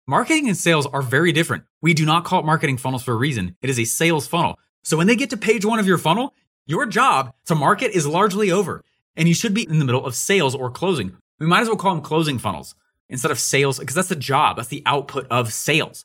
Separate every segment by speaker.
Speaker 1: Marketing and sales are very different. We do not call it marketing funnels for a reason. It is a sales funnel. So when they get to page 1 of your funnel, your job to market is largely over. And you should be in the middle of sales or closing. We might as well call them closing funnels instead of sales, because that's the job. That's the output of sales.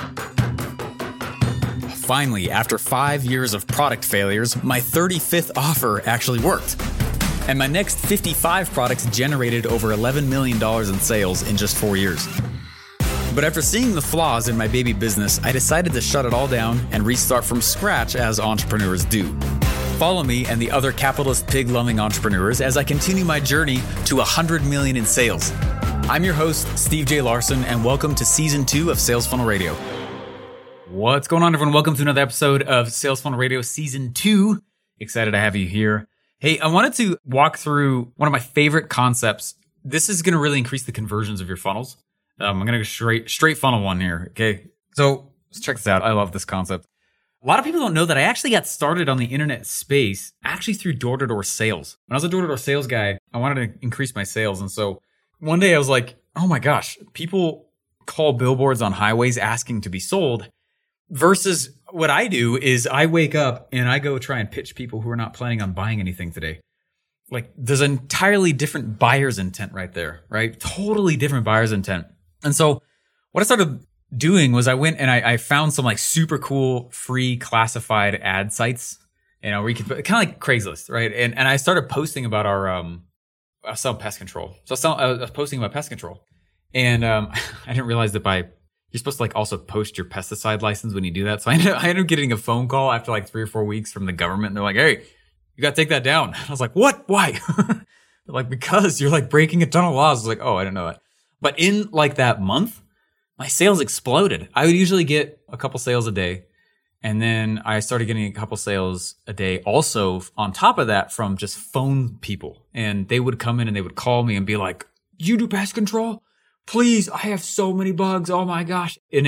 Speaker 1: Finally, after 5 years of product failures, my 35th offer actually worked. And my next 55 products generated over $11 million in sales in just 4 years. But after seeing the flaws in my baby business, I decided to shut it all down and restart from scratch as entrepreneurs do. Follow me and the other capitalist pig-loving entrepreneurs as I continue my journey to 100 million in sales. I'm your host, Steve J. Larson, and welcome to Season 2 of Sales Funnel Radio. What's going on, everyone? Welcome to another episode of Sales Funnel Radio Season 2. Excited to have you here. Hey, I wanted to walk through one of my favorite concepts. This is going to really increase the conversions of your funnels. I'm going to go straight funnel one here, okay? So let's check this out. I love this concept. A lot of people don't know that I actually got started on the internet space actually through door-to-door sales. When I was a door-to-door sales guy, I wanted to increase my sales. And so one day I was like, oh my gosh, people call billboards on highways asking to be sold, versus what I do is I wake up and I go try and pitch people who are not planning on buying anything today. Like, there's an entirely different buyer's intent right there, right? Totally different buyer's intent. And so what I started doing was I went and I found some like super cool free classified ad sites, where you could, kind of like Craigslist, right? And I started posting about I sell pest control. So I was posting about pest control. And I didn't realize that you're supposed to like also post your pesticide license when you do that. So I ended up getting a phone call after like 3 or 4 weeks from the government. And they're like, hey, you got to take that down. And I was like, what? Why? They're like, because you're like breaking a ton of laws. I was like, oh, I didn't know that. But in like that month, my sales exploded. I would usually get a couple sales a day. And then I started getting a couple sales a day also on top of that from just phone people. And they would come in and they would call me and be like, you do pest control? Please, I have so many bugs. Oh my gosh. And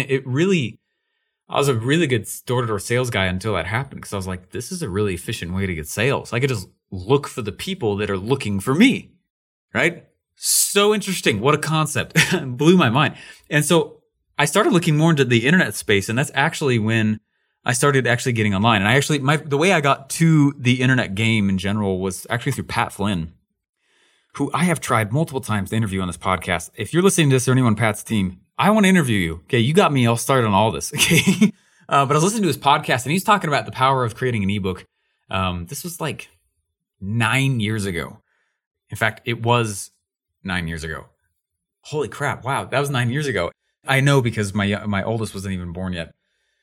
Speaker 1: I was a really good door-to-door sales guy until that happened, because I was like, this is a really efficient way to get sales. I could just look for the people that are looking for me, right? So interesting. What a concept. Blew my mind. And so I started looking more into the internet space, and that's actually when I started actually getting online. And the way I got to the internet game in general was actually through Pat Flynn, who I have tried multiple times to interview on this podcast. If you're listening to this or anyone on Pat's team, I want to interview you. Okay, you got me all started on all this. Okay, but I was listening to his podcast, and he's talking about the power of creating an ebook. This was like 9 years ago. In fact, it was 9 years ago. Holy crap! Wow, that was 9 years ago. I know, because my oldest wasn't even born yet.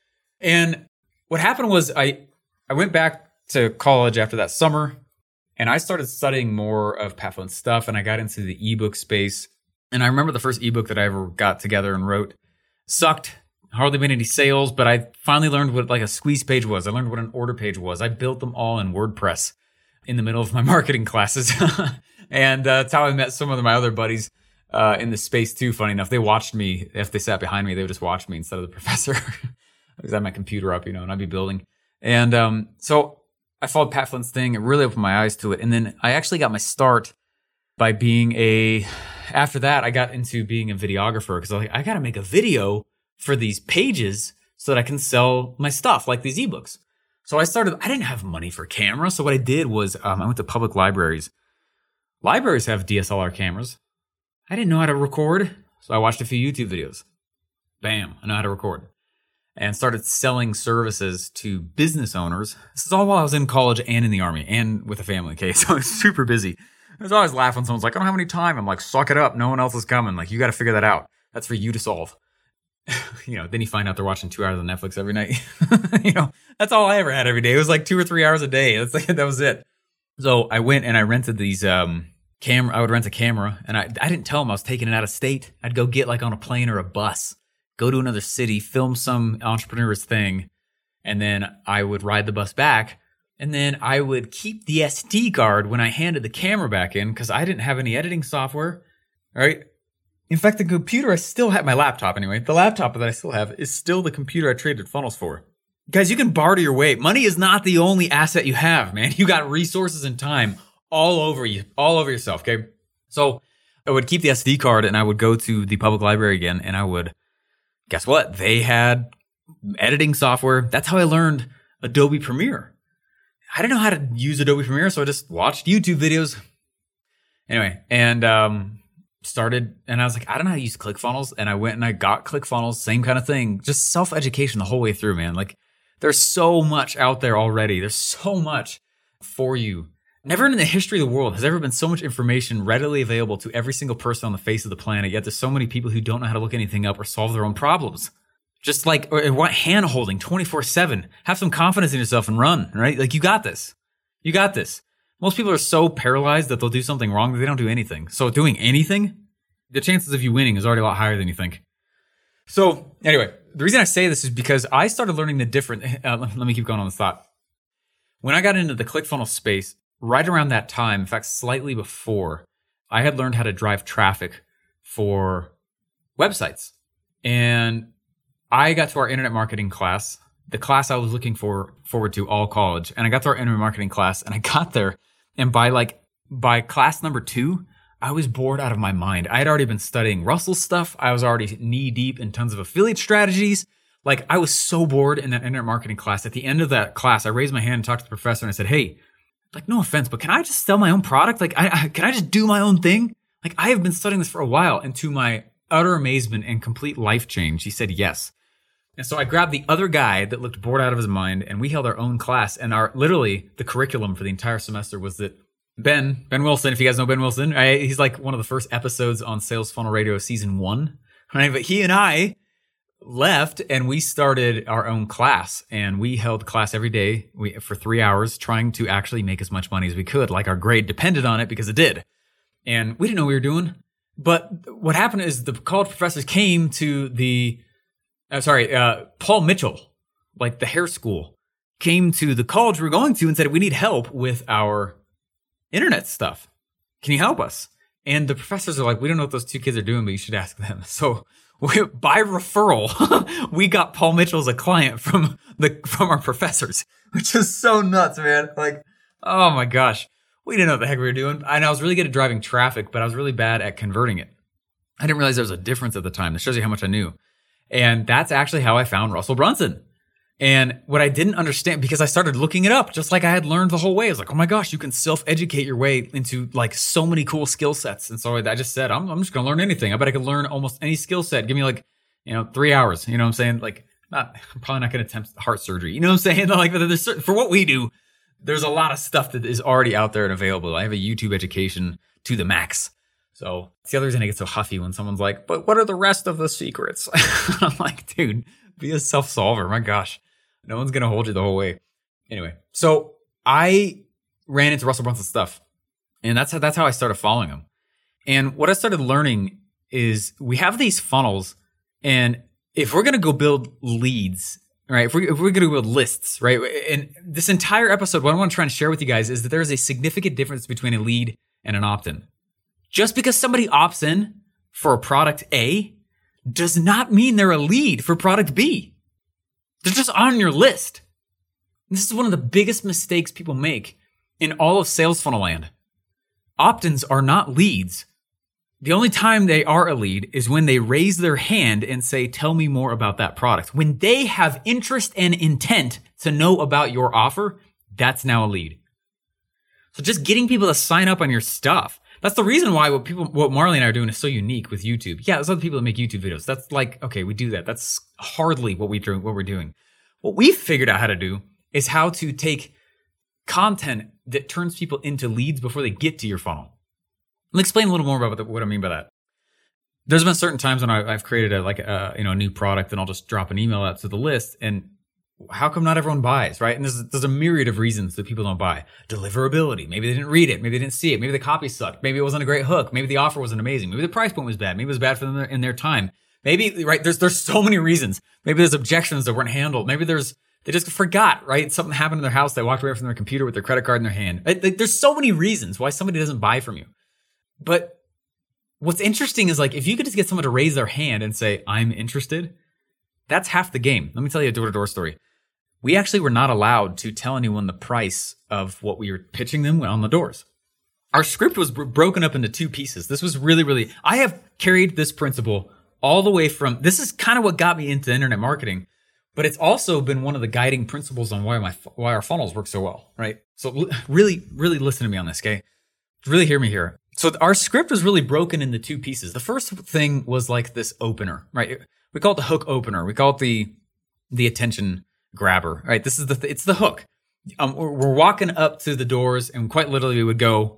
Speaker 1: And what happened was I went back to college after that summer, and I started studying more of Pat Flynn's stuff, and I got into the ebook space. And I remember the first ebook that I ever got together and wrote sucked, hardly made any sales, but I finally learned what like a squeeze page was. I learned what an order page was. I built them all in WordPress in the middle of my marketing classes. And that's how I met some of my other buddies in the space too, funny enough. They watched me. If they sat behind me, they would just watch me instead of the professor. I was at my computer up, and I'd be building. And so I followed Pat Flynn's thing. It really opened my eyes to it. And then I actually got my start by after that, I got into being a videographer, because I was like, I got to make a video for these pages so that I can sell my stuff, like these ebooks. So I didn't have money for camera. So what I did was I went to public libraries. Libraries have DSLR cameras. I didn't know how to record. So I watched a few YouTube videos. Bam, I know how to record. And started selling services to business owners. This is all while I was in college and in the Army and with a family. Okay, so I was super busy. I was always laughing when someone's like, I don't have any time. I'm like, suck it up. No one else is coming. Like, you got to figure that out. That's for you to solve. Then you find out they're watching 2 hours of Netflix every night. That's all I ever had every day. It was like 2 or 3 hours a day. That was it. So I went and I rented these I would rent a camera, and I didn't tell them I was taking it out of state. I'd go get like on a plane or a bus, go to another city, film some entrepreneur's thing, and then I would ride the bus back. And then I would keep the SD card when I handed the camera back in, because I didn't have any editing software, right? In fact, the computer I still have, my laptop anyway, the laptop that I still have is still the computer I traded funnels for. Guys, you can barter your way. Money is not the only asset you have, man. You got resources and time all over yourself, okay? So I would keep the SD card, and I would go to the public library again, and I would Guess what? They had editing software. That's how I learned Adobe Premiere. I didn't know how to use Adobe Premiere, so I just watched YouTube videos. Anyway, and started, and I was like, I don't know how to use ClickFunnels. And I went and I got ClickFunnels, same kind of thing. Just self-education the whole way through, man. Like, there's so much out there already. There's so much for you. Never in the history of the world has ever been so much information readily available to every single person on the face of the planet, yet there's so many people who don't know how to look anything up or solve their own problems. Just like, or want hand-holding 24/7. Have some confidence in yourself and run, right? Like, you got this. You got this. Most people are so paralyzed that they'll do something wrong that they don't do anything. So doing anything, the chances of you winning is already a lot higher than you think. So anyway, the reason I say this is because I started learning the different, let me keep going on this thought. When I got into the ClickFunnels space, right around that time, in fact, slightly before, I had learned how to drive traffic for websites. And I got to our internet marketing class, the class I was looking forward to all college. And I got to our internet marketing class, and I got there, and by class number 2, I was bored out of my mind. I had already been studying Russell's stuff. I was already knee deep in tons of affiliate strategies. Like, I was so bored in that internet marketing class. At the end of that class, I raised my hand and talked to the professor, and I said, hey, like, no offense, but can I just sell my own product? Like, can I just do my own thing? Like, I have been studying this for a while. And to my utter amazement and complete life change, he said yes. And so I grabbed the other guy that looked bored out of his mind, and we held our own class. And literally the curriculum for the entire semester was that Ben Wilson, if you guys know Ben Wilson, right? He's like one of the first episodes on Sales Funnel Radio season 1, right? But he and I left and we started our own class, and we held class every day for 3 hours, trying to actually make as much money as we could. Like, our grade depended on it, because it did. And we didn't know what we were doing. But what happened is the college professors came to Paul Mitchell, like the hair school, came to the college we were going to and said, we need help with our internet stuff. Can you help us? And the professors are like, we don't know what those 2 kids are doing, but you should ask them. So by referral, we got Paul Mitchell as a client from our professors, which is so nuts, man. Like, oh my gosh. We didn't know what the heck we were doing. And I was really good at driving traffic, but I was really bad at converting it. I didn't realize there was a difference at the time. That shows you how much I knew. And that's actually how I found Russell Brunson. And what I didn't understand, because I started looking it up, just like I had learned the whole way. I was like, oh my gosh, you can self-educate your way into like so many cool skill sets. And so I just said, I'm just going to learn anything. I bet I could learn almost any skill set. Give me 3 hours. You know what I'm saying? Like, I'm probably not going to attempt heart surgery. You know what I'm saying? Like, for what we do, there's a lot of stuff that is already out there and available. I have a YouTube education to the max. So it's the other reason I get so huffy when someone's like, but what are the rest of the secrets? I'm like, dude, be a self-solver. My gosh. No one's going to hold you the whole way. Anyway, so I ran into Russell Brunson's stuff, and that's how I started following him. And what I started learning is we have these funnels, and if we're going to go build leads, right? If we're going to build lists, right? And this entire episode, what I want to try and share with you guys is that there is a significant difference between a lead and an opt-in. Just because somebody opts in for a product A does not mean they're a lead for product B. They're just on your list. This is one of the biggest mistakes people make in all of sales funnel land. Opt-ins are not leads. The only time they are a lead is when they raise their hand and say, tell me more about that product. When they have interest and intent to know about your offer, that's now a lead. So just getting people to sign up on your stuff. That's the reason why what Marley and I are doing is so unique with YouTube. Yeah, there's other people that make YouTube videos. That's like, okay, we do that. That's hardly what we're doing. What we've figured out how to do is how to take content that turns people into leads before they get to your funnel. Let me explain a little more about what I mean by that. There's been certain times when I've created a new product, and I'll just drop an email out to the list, and how come not everyone buys, right? And there's a myriad of reasons that people don't buy. Deliverability. Maybe they didn't read it. Maybe they didn't see it. Maybe the copy sucked. Maybe it wasn't a great hook. Maybe the offer wasn't amazing. Maybe the price point was bad. Maybe it was bad for them in their time. Maybe, right, there's so many reasons. Maybe there's objections that weren't handled. Maybe they just forgot, right? Something happened in their house. They walked away from their computer with their credit card in their hand. There's so many reasons why somebody doesn't buy from you. But what's interesting is, like, if you could just get someone to raise their hand and say, I'm interested, that's half the game. Let me tell you a door-to-door story. We actually were not allowed to tell anyone the price of what we were pitching them on the doors. Our script was broken up into 2 pieces. This was really, I have carried this principle all the way from, this is kind of what got me into internet marketing, but it's also been one of the guiding principles on why our funnels work so well, right? So really, really listen to me on this, okay? Really hear me here. So our script was really broken into two pieces. The first thing was like this opener, right? We call it the hook opener. We call it the attention grabber, right? This is it's the hook. We're walking up to the doors and quite literally we would go,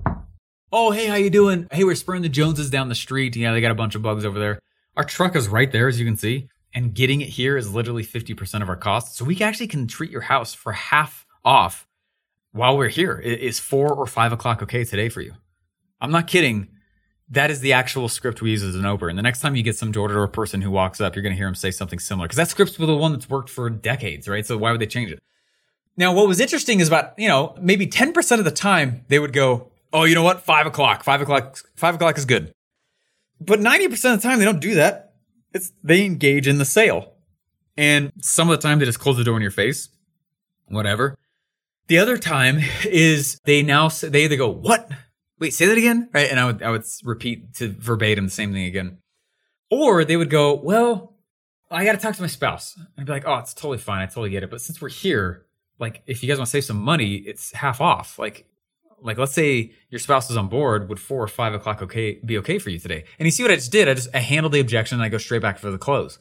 Speaker 1: oh, hey, how you doing? Hey, we're spurring the Joneses down the street. Yeah, they got a bunch of bugs over there. Our truck is right there, as you can see. And getting it here is literally 50% of our cost. So we actually can treat your house for half off while we're here. Is 4 or 5 o'clock okay today for you? I'm not kidding. That is the actual script we use as an opener. And the next time you get some door-to-door person who walks up, you're going to hear them say something similar. Because that script's the one that's worked for decades, right? So why would they change it? Now, what was interesting is about, maybe 10% of the time they would go, oh, you know what? 5 o'clock. 5 o'clock is good. But 90% of the time they don't do that. They engage in the sale. And some of the time they just close the door in your face. Whatever. The other time is they either go, what? Wait, say that again? Right? And I would repeat to verbatim the same thing again. Or they would go, well, I got to talk to my spouse. And I'd be like, oh, it's totally fine. I totally get it. But since we're here, like, if you guys want to save some money, it's half off. Like let's say your spouse is on board, would 4 or 5 o'clock be okay for you today? And you see what I just did? I handled the objection and I go straight back for the close.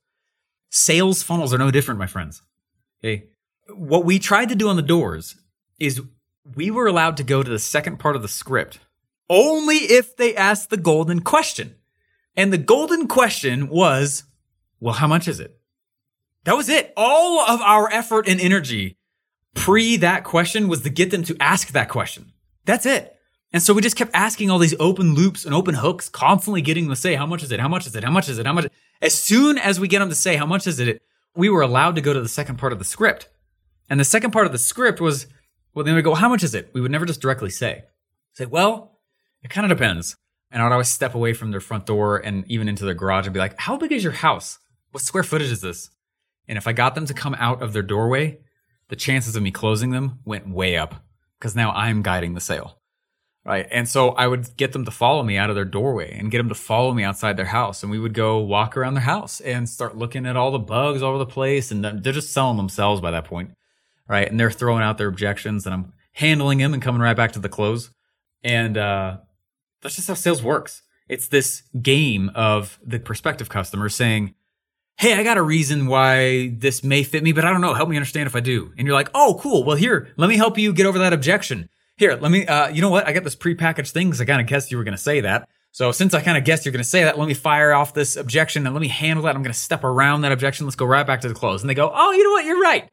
Speaker 1: Sales funnels are no different, my friends. Okay. What we tried to do on the doors is we were allowed to go to the second part of the script only if they asked the golden question. And the golden question was, well, how much is it? That was it. All of our effort and energy pre that question was to get them to ask that question. That's it. And so we just kept asking all these open loops and open hooks, constantly getting them to say, how much is it? How much is it? How much is it? How much? As soon as we get them to say, how much is it? We were allowed to go to the second part of the script. And the second part of the script was, well, then we go, how much is it? We would never just directly say, well, it kind of depends. And I would always step away from their front door and even into their garage and be like, how big is your house? What square footage is this? And if I got them to come out of their doorway, the chances of me closing them went way up because now I'm guiding the sale, right? And so I would get them to follow me out of their doorway and get them to follow me outside their house. And we would go walk around their house and start looking at all the bugs all over the place. And they're just selling themselves by that point, right? And they're throwing out their objections and I'm handling them and coming right back to the close. And that's just how sales works. It's this game of the prospective customer saying, hey, I got a reason why this may fit me, but I don't know. Help me understand if I do. And you're like, oh, cool. Well, here, let me help you get over that objection. Here, let me, you know what? I got this prepackaged thing because I kind of guessed you were going to say that. So since I kind of guessed you're going to say that, let me fire off this objection and let me handle that. I'm going to step around that objection. Let's go right back to the close. And they go, oh, you know what? You're right.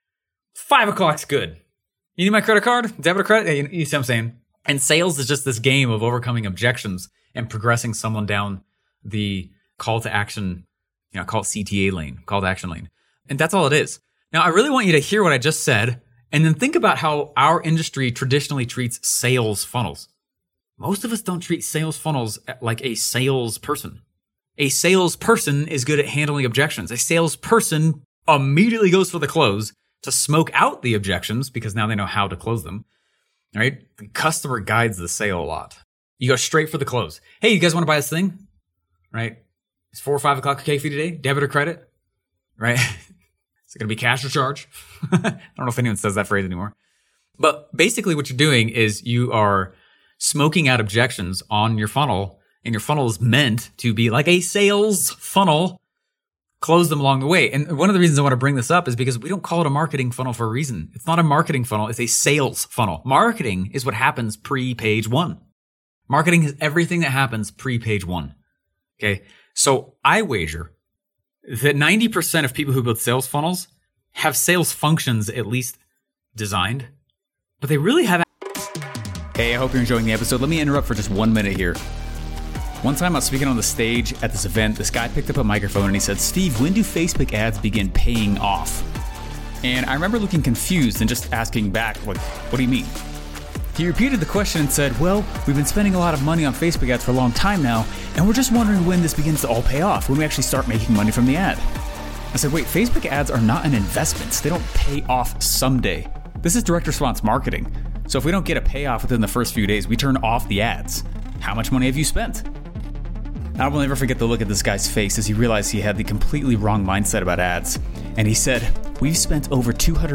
Speaker 1: 5 o'clock's good. You need my credit card? Debit or credit? You see what I'm saying? And sales is just this game of overcoming objections and progressing someone down the call to action, call it CTA lane, call to action lane. And that's all it is. Now, I really want you to hear what I just said and then think about how our industry traditionally treats sales funnels. Most of us don't treat sales funnels like a salesperson. A salesperson is good at handling objections. A salesperson immediately goes for the close to smoke out the objections because now they know how to close them. Right? The customer guides the sale a lot. You go straight for the close. Hey, you guys want to buy this thing? Right? Is 4 or 5 o'clock okay for you today? Debit or credit? Right? Is it going to be cash or charge? I don't know if anyone says that phrase anymore. But basically what you're doing is you are smoking out objections on your funnel, and your funnel is meant to be like a sales funnel. Close them along the way. And one of the reasons I want to bring this up is because we don't call it a marketing funnel for a reason. It's not a marketing funnel. It's a sales funnel. Marketing is what happens pre-page 1. Marketing is everything that happens pre-page 1. Okay. So I wager that 90% of people who build sales funnels have sales functions at least designed, but they really haven't. Hey, I hope you're enjoying the episode. Let me interrupt for just 1 minute here. One time I was speaking on the stage at this event, this guy picked up a microphone and he said, Steve, when do Facebook ads begin paying off? And I remember looking confused and just asking back, what do you mean? He repeated the question and said, well, we've been spending a lot of money on Facebook ads for a long time now, and we're just wondering when this begins to all pay off, when we actually start making money from the ad. I said, wait, Facebook ads are not an investment. They don't pay off someday. This is direct response marketing. So if we don't get a payoff within the first few days, we turn off the ads. How much money have you spent? I will never forget the look at this guy's face as he realized he had the completely wrong mindset about ads. And he said, "We've spent over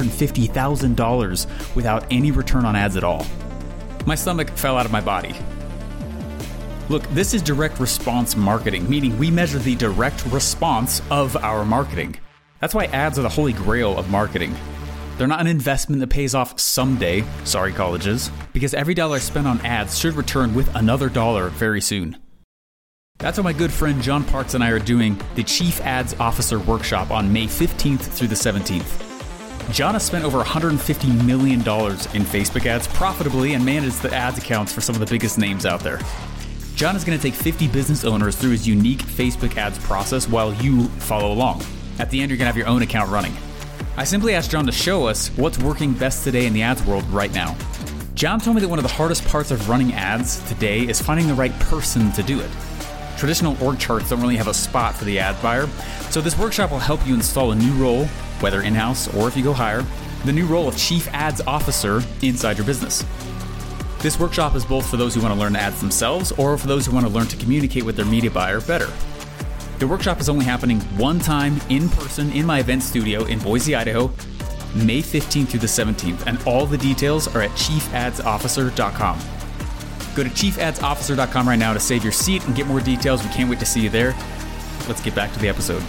Speaker 1: $250,000 without any return on ads at all." My stomach fell out of my body. Look, this is direct response marketing, meaning we measure the direct response of our marketing. That's why ads are the holy grail of marketing. They're not an investment that pays off someday, sorry colleges, because every dollar spent on ads should return with another dollar very soon. That's why my good friend John Parks and I are doing the Chief Ads Officer Workshop on May 15th through the 17th. John has spent over $150 million in Facebook ads profitably and managed the ads accounts for some of the biggest names out there. John is going to take 50 business owners through his unique Facebook ads process while you follow along. At the end, you're going to have your own account running. I simply asked John to show us what's working best today in the ads world right now. John told me that one of the hardest parts of running ads today is finding the right person to do it. Traditional org charts don't really have a spot for the ad buyer, so this workshop will help you install a new role, whether in-house or if you go hire, the new role of Chief Ads Officer inside your business. This workshop is both for those who want to learn ads themselves or for those who want to learn to communicate with their media buyer better. The workshop is only happening one time in person in my event studio in Boise, Idaho, May 15th through the 17th, and all the details are at chiefaddsofficer.com. Go to chiefaddsofficer.com right now to save your seat and get more details. We can't wait to see you there. Let's get back to the episode.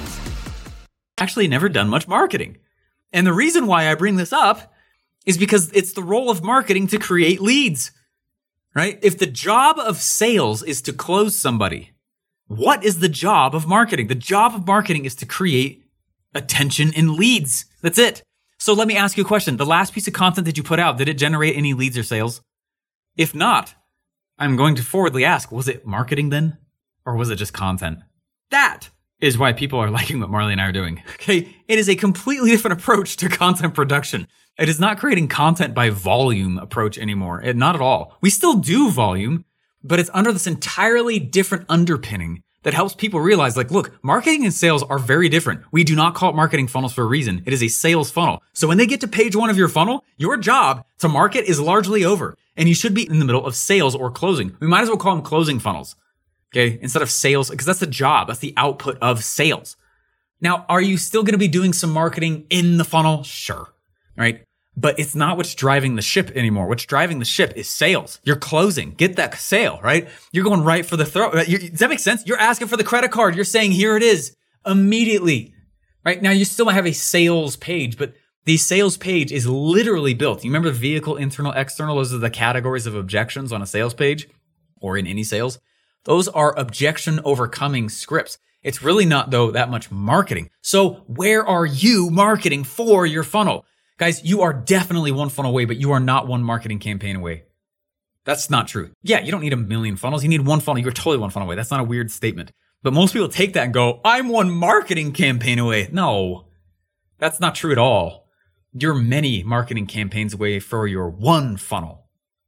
Speaker 1: Actually, never done much marketing. And the reason why I bring this up is because it's the role of marketing to create leads, right? If the job of sales is to close somebody, what is the job of marketing? The job of marketing is to create attention and leads. That's it. So let me ask you a question. The last piece of content that you put out, did it generate any leads or sales? If not, I'm going to forwardly ask, was it marketing then? Or was it just content? That is why people are liking what Marley and I are doing. Okay. It is a completely different approach to content production. It is not creating content by volume approach anymore. Not at all. We still do volume, but it's under this entirely different underpinning that helps people realize, like, look, marketing and sales are very different. We do not call it marketing funnels for a reason. It is a sales funnel. So when they get to page 1 of your funnel, your job to market is largely over. And you should be in the middle of sales or closing. We might as well call them closing funnels, okay, instead of sales, because that's the job. That's the output of sales. Now, are you still going to be doing some marketing in the funnel? Sure, right? But it's not what's driving the ship anymore. What's driving the ship is sales. You're closing. Get that sale, right? You're going right for the throat. Does that make sense? You're asking for the credit card. You're saying, here it is immediately, right? Now, you still might have a sales page, but the sales page is literally built. You remember the vehicle, internal, external? Those are the categories of objections on a sales page or in any sales. Those are objection overcoming scripts. It's really not, though, that much marketing. So where are you marketing for your funnel? Guys, you are definitely one funnel away, but you are not one marketing campaign away. That's not true. Yeah, you don't need a million funnels. You need one funnel. You're totally one funnel away. That's not a weird statement. But most people take that and go, I'm one marketing campaign away. No, that's not true at all. You're many marketing campaigns away for your one funnel.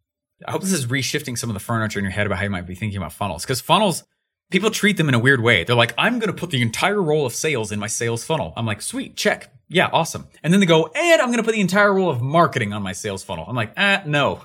Speaker 1: I hope this is reshifting some of the furniture in your head about how you might be thinking about funnels. Because funnels, people treat them in a weird way. They're like, I'm going to put the entire role of sales in my sales funnel. I'm like, sweet, check. Yeah, awesome. And then they go, and I'm going to put the entire role of marketing on my sales funnel. I'm like, no.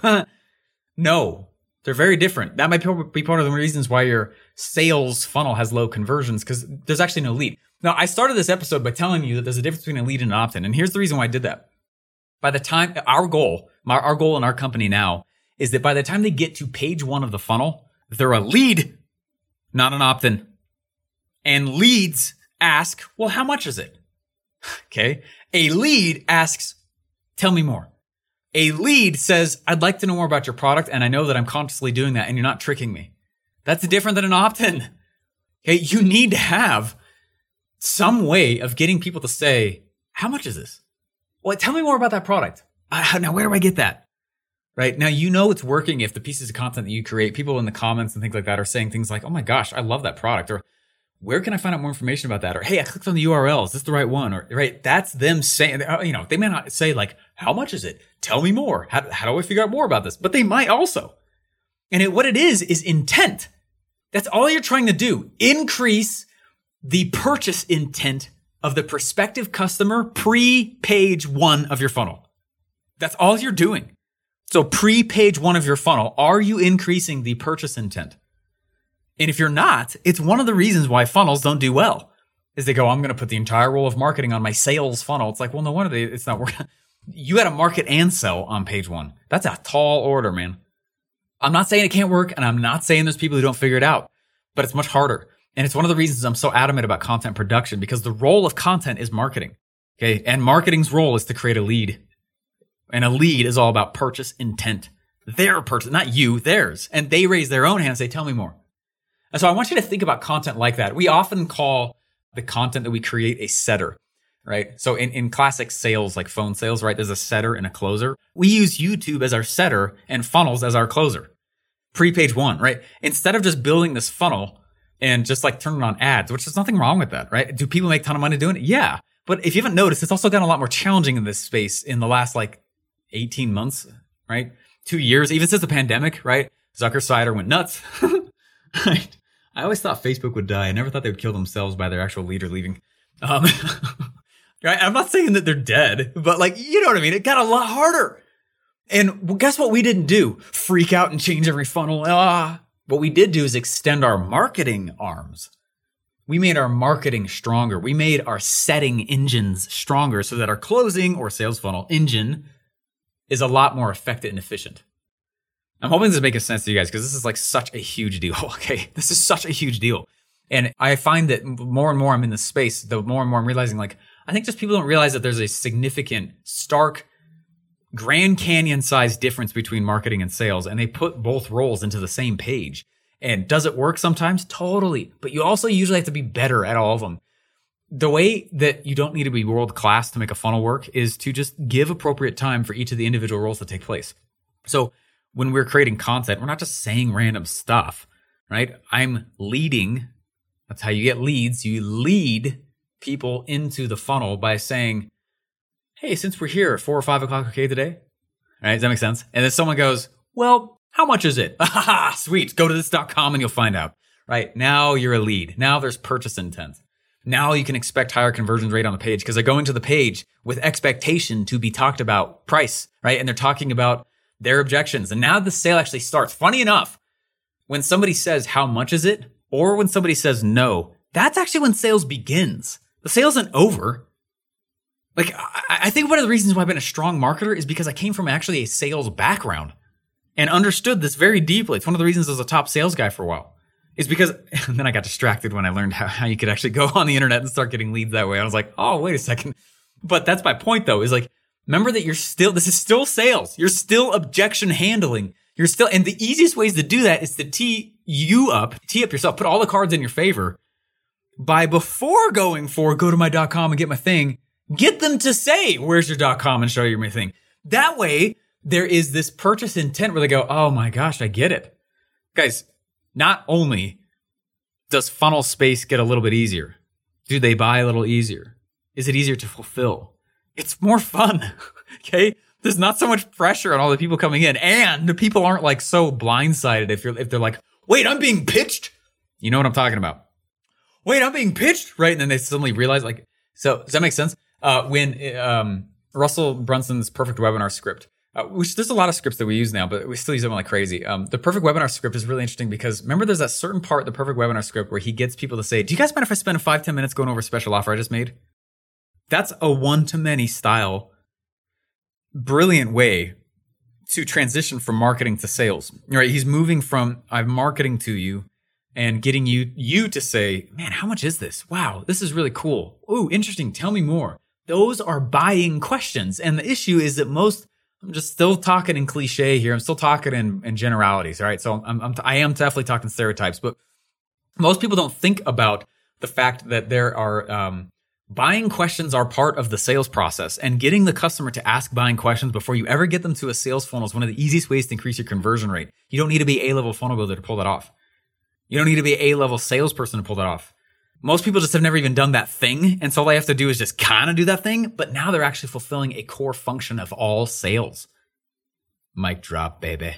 Speaker 1: No, they're very different. That might be part of the reasons why your sales funnel has low conversions, because there's actually no lead. Now, I started this episode by telling you that there's a difference between a lead and an opt-in. And here's the reason why I did that. By the time our goal in our company now is that by the time they get to page 1 of the funnel, they're a lead, not an opt-in. And leads ask, well, how much is it? Okay. A lead asks, tell me more. A lead says, I'd like to know more about your product, and I know that I'm consciously doing that, and you're not tricking me. That's different than an opt-in. Okay. You need to have some way of getting people to say, how much is this? Well, tell me more about that product. Now, where do I get that? Right? Now, you know it's working if the pieces of content that you create, people in the comments and things like that are saying things like, oh my gosh, I love that product. Or where can I find out more information about that? Or, hey, I clicked on the URL. Is this the right one? Or, right? That's them saying, they may not say like, how much is it? Tell me more. How do I figure out more about this? But they might also. And what it is intent. That's all you're trying to do. Increase the purchase intent of the prospective customer pre-page 1 of your funnel. That's all you're doing. So pre-page 1 of your funnel, are you increasing the purchase intent? And if you're not, it's one of the reasons why funnels don't do well. Is they go, I'm going to put the entire role of marketing on my sales funnel. It's like, well, no wonder it's not working. You got to market and sell on page one. That's a tall order, man. I'm not saying it can't work, and I'm not saying there's people who don't figure it out, but it's much harder. And it's one of the reasons I'm so adamant about content production, because the role of content is marketing. Okay. And marketing's role is to create a lead. And a lead is all about purchase intent. Their purchase, not you, theirs. And they raise their own hand and say, tell me more. And so I want you to think about content like that. We often call the content that we create a setter, right? So in classic sales, like phone sales, right? There's a setter and a closer. We use YouTube as our setter and funnels as our closer. Pre-page one, right? Instead of just building this funnel and just like turning on ads, which there's nothing wrong with that, right? Do people make a ton of money doing it? Yeah. But if you haven't noticed, it's also gotten a lot more challenging in this space in the last like 18 months, right? 2 years, even since the pandemic, right? Zucker Cider went nuts. Right? I always thought Facebook would die. I never thought they would kill themselves by their actual leader leaving. Right? I'm not saying that they're dead, but like, you know what I mean? It got a lot harder. And guess what we didn't do? Freak out and change every funnel. What we did do is extend our marketing arms. We made our marketing stronger. We made our setting engines stronger so that our closing or sales funnel engine is a lot more effective and efficient. I'm hoping this is making sense to you guys, because this is like such a huge deal. Okay. This is such a huge deal. And I find that more and more I'm in this space, the more and more I'm realizing, like, I think just people don't realize that there's a significant, stark, Grand Canyon sized difference between marketing and sales. And they put both roles into the same page. And does it work sometimes? Totally. But you also usually have to be better at all of them. The way that you don't need to be world class to make a funnel work is to just give appropriate time for each of the individual roles to take place. So when we're creating content, we're not just saying random stuff, right? I'm leading. That's how you get leads. You lead people into the funnel by saying, hey, since we're here at 4 or 5 o'clock, okay, today? Right? Does that make sense? And then someone goes, well, how much is it? Sweet. Go to this.com and you'll find out, right? Now you're a lead. Now there's purchase intent. Now you can expect higher conversion rate on the page because they're going to the page with expectation to be talked about price, right? And they're talking about their objections. And now the sale actually starts. Funny enough, when somebody says, how much is it? Or when somebody says no, that's actually when sales begins. The sale isn't over. Like, I think one of the reasons why I've been a strong marketer is because I came from actually a sales background and understood this very deeply. It's one of the reasons I was a top sales guy for a while. Is because, and then I got distracted when I learned how you could actually go on the internet and start getting leads that way. I was like, oh, wait a second. But that's my point though, is like, remember that this is still sales. You're still objection handling. And the easiest ways to do that is to tee up yourself, put all the cards in your favor by before going for go to my .com and get my thing, get them to say, where's your .com and show you my thing. That way there is this purchase intent where they go, oh my gosh, I get it. Guys, not only does funnel space get a little bit easier, do they buy a little easier? Is it easier to fulfill? It's more fun, okay? There's not so much pressure on all the people coming in, and the people aren't like so blindsided if they're like, wait, I'm being pitched? You know what I'm talking about. Wait, I'm being pitched? Right? And then they suddenly realize, like, so does that make sense? When Russell Brunson's perfect webinar script, which there's a lot of scripts that we use now, but we still use them like crazy. The perfect webinar script is really interesting because remember there's that certain part of the perfect webinar script where he gets people to say, do you guys mind if I spend 5-10 minutes going over a special offer I just made? That's a one-to-many style, brilliant way to transition from marketing to sales, right? He's moving from I'm marketing to you and getting you to say, man, how much is this? Wow, this is really cool. Ooh, interesting. Tell me more. Those are buying questions. And the issue is that I'm just still talking in cliche here. I'm still talking in generalities. All right. So I am definitely talking stereotypes, but most people don't think about the fact that there are, buying questions are part of the sales process, and getting the customer to ask buying questions before you ever get them to a sales funnel is one of the easiest ways to increase your conversion rate. You don't need to be A-level funnel builder to pull that off. You don't need to be an A-level salesperson to pull that off. Most people just have never even done that thing. And so all they have to do is just kind of do that thing. But now they're actually fulfilling a core function of all sales. Mic drop, baby.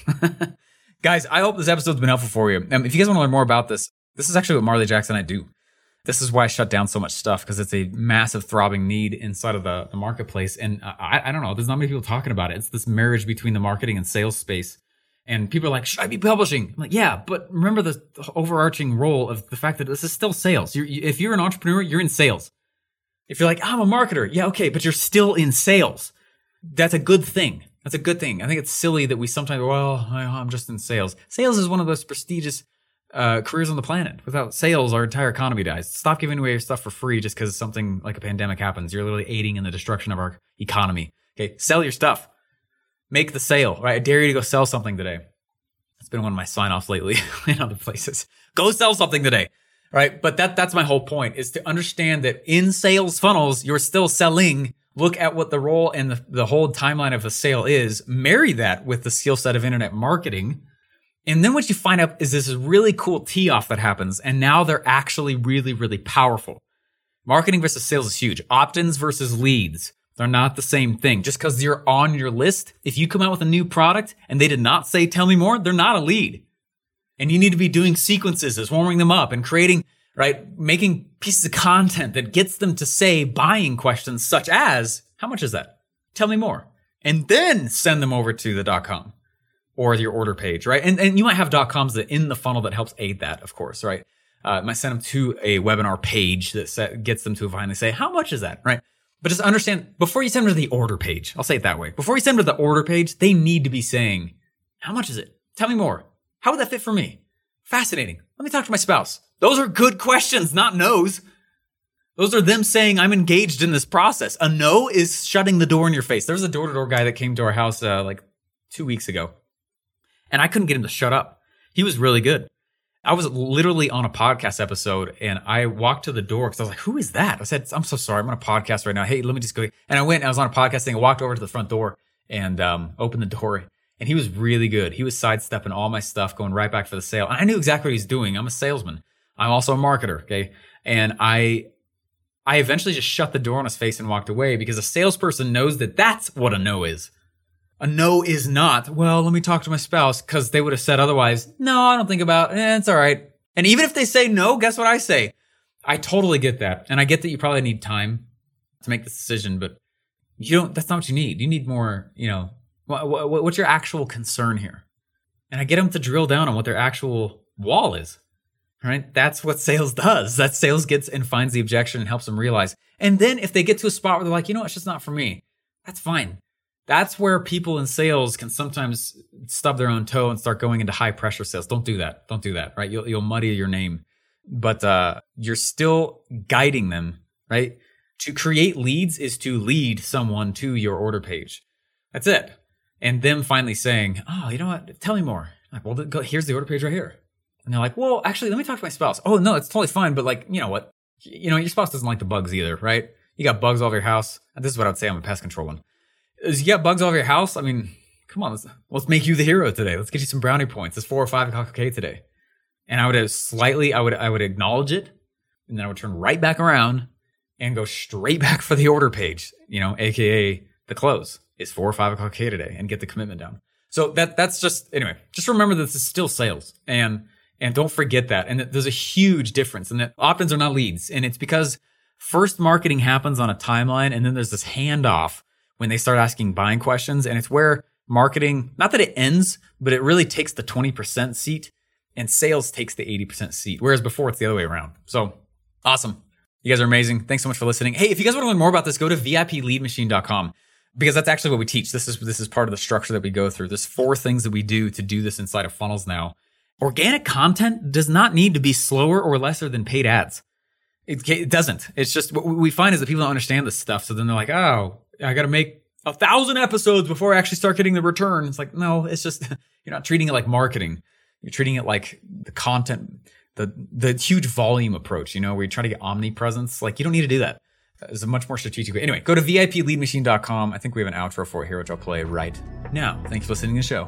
Speaker 1: Guys, I hope this episode's been helpful for you. If you guys want to learn more about this is actually what Marley Jackson and I do. This is why I shut down so much stuff, because it's a massive throbbing need inside of the marketplace. And I don't know, there's not many people talking about it. It's this marriage between the marketing and sales space. And people are like, should I be publishing? I'm like, yeah, but remember the overarching role of the fact that this is still sales. If you're an entrepreneur, you're in sales. If you're like, I'm a marketer, yeah, okay, but you're still in sales. That's a good thing. That's a good thing. I think it's silly that we sometimes, well, I'm just in sales. Sales is one of the most prestigious careers on the planet. Without sales, our entire economy dies. Stop giving away your stuff for free just because something like a pandemic happens. You're literally aiding in the destruction of our economy. Okay, sell your stuff. Make the sale, right? I dare you to go sell something today. It's been one of my sign-offs lately in other places. Go sell something today, right? But that's my whole point, is to understand that in sales funnels, you're still selling. Look at what the role and the whole timeline of a sale is. Marry that with the skill set of internet marketing. And then what you find out is this really cool tee-off that happens. And now they're actually really, really powerful. Marketing versus sales is huge. Opt-ins versus leads. They're not the same thing. Just because you're on your list, if you come out with a new product and they did not say, tell me more, they're not a lead. And you need to be doing sequences, warming them up and creating, right, making pieces of content that gets them to say buying questions such as, how much is that? Tell me more. And then send them over to the .com or your order page, right? And you might have .coms that in the funnel that helps aid that, of course, right? Might send them to a webinar page that gets them to finally say, how much is that, right? But just understand, before you send them to the order page, I'll say it that way. Before you send them to the order page, they need to be saying, how much is it? Tell me more. How would that fit for me? Fascinating. Let me talk to my spouse. Those are good questions, not no's. Those are them saying, I'm engaged in this process. A no is shutting the door in your face. There was a door-to-door guy that came to our house like 2 weeks ago, and I couldn't get him to shut up. He was really good. I was literally on a podcast episode and I walked to the door because I was like, who is that? I said, I'm so sorry. I'm on a podcast right now. Hey, let me just go. And I went and I was on a podcast thing. I walked over to the front door and opened the door. And he was really good. He was sidestepping all my stuff, going right back for the sale. And I knew exactly what he's doing. I'm a salesman. I'm also a marketer. Okay. And I eventually just shut the door on his face and walked away because a salesperson knows that that's what a no is. A no is not, well, let me talk to my spouse, because they would have said otherwise, no, I don't think about it. It's all right. And even if they say no, guess what I say? I totally get that. And I get that you probably need time to make this decision, but that's not what you need. You need more, what's your actual concern here? And I get them to drill down on what their actual wall is, right? That's what sales does. That sales gets and finds the objection and helps them realize. And then if they get to a spot where they're like, it's just not for me, that's fine. That's where people in sales can sometimes stub their own toe and start going into high pressure sales. Don't do that. Don't do that, right? You'll muddy your name. But you're still guiding them, right? To create leads is to lead someone to your order page. That's it. And them finally saying, oh, you know what? Tell me more. Like, well, here's the order page right here. And they're like, well, actually, let me talk to my spouse. Oh, no, it's totally fine. But like, you know what? Your spouse doesn't like the bugs either, right? You got bugs all over your house. And this is what I would say I'm a pest control one. Is you got bugs all over your house? I mean, come on, let's make you the hero today. Let's get you some brownie points. It's 4 or 5 o'clock okay today. And I would acknowledge it, and then I would turn right back around and go straight back for the order page, AKA the close. It's 4 or 5 o'clock okay today, and get the commitment down. So that's just, anyway, just remember that this is still sales, and don't forget that. And there's a huge difference, and that opt-ins are not leads. And it's because first marketing happens on a timeline, and then there's this handoff when they start asking buying questions. And it's where marketing, not that it ends, but it really takes the 20% seat and sales takes the 80% seat. Whereas before it's the other way around. So awesome. You guys are amazing. Thanks so much for listening. Hey, if you guys want to learn more about this, go to VIPleadmachine.com because that's actually what we teach. This is part of the structure that we go through. There's 4 things that we do to do this inside of funnels now. Organic content does not need to be slower or lesser than paid ads. It doesn't. It's just what we find is that people don't understand this stuff. So then they're like, oh, I got to make 1,000 episodes before I actually start getting the return. It's like, no, it's just, you're not treating it like marketing. You're treating it like the content, the huge volume approach, where you try to get omnipresence. Like, you don't need to do that. It's a much more strategic way. Anyway, go to VIPleadmachine.com. I think we have an outro for it here, which I'll play right now. Thanks for listening to the show.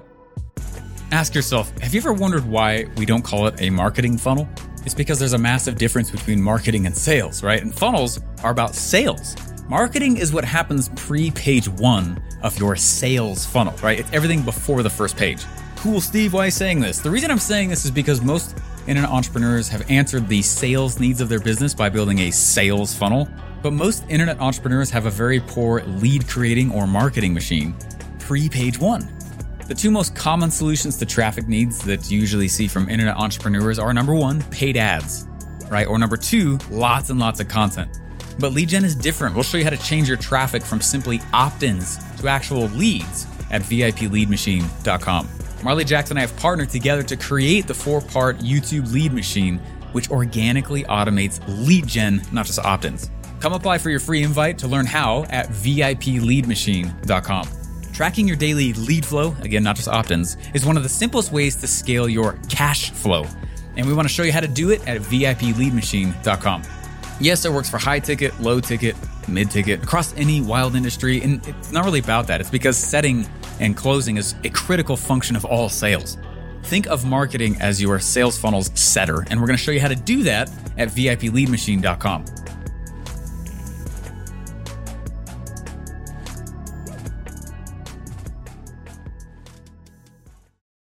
Speaker 1: Ask yourself, have you ever wondered why we don't call it a marketing funnel? It's because there's a massive difference between marketing and sales, right? And funnels are about sales. Marketing is what happens pre-page 1 of your sales funnel, right? It's everything before the first page. Cool, Steve, why are you saying this? The reason I'm saying this is because most internet entrepreneurs have answered the sales needs of their business by building a sales funnel, but most internet entrepreneurs have a very poor lead creating or marketing machine pre-page 1. The two most common solutions to traffic needs that you usually see from internet entrepreneurs are number one, paid ads, right? Or number two, lots and lots of content. But lead gen is different. We'll show you how to change your traffic from simply opt-ins to actual leads at VIPleadmachine.com. Marley Jackson and I have partnered together to create the 4-part YouTube lead machine, which organically automates lead gen, not just opt-ins. Come apply for your free invite to learn how at VIPleadmachine.com. Tracking your daily lead flow, again, not just opt-ins, is one of the simplest ways to scale your cash flow. And we want to show you how to do it at VIPleadmachine.com. Yes, it works for high ticket, low ticket, mid ticket, across any wild industry. And it's not really about that. It's because setting and closing is a critical function of all sales. Think of marketing as your sales funnel's setter. And we're going to show you how to do that at VIPleadmachine.com.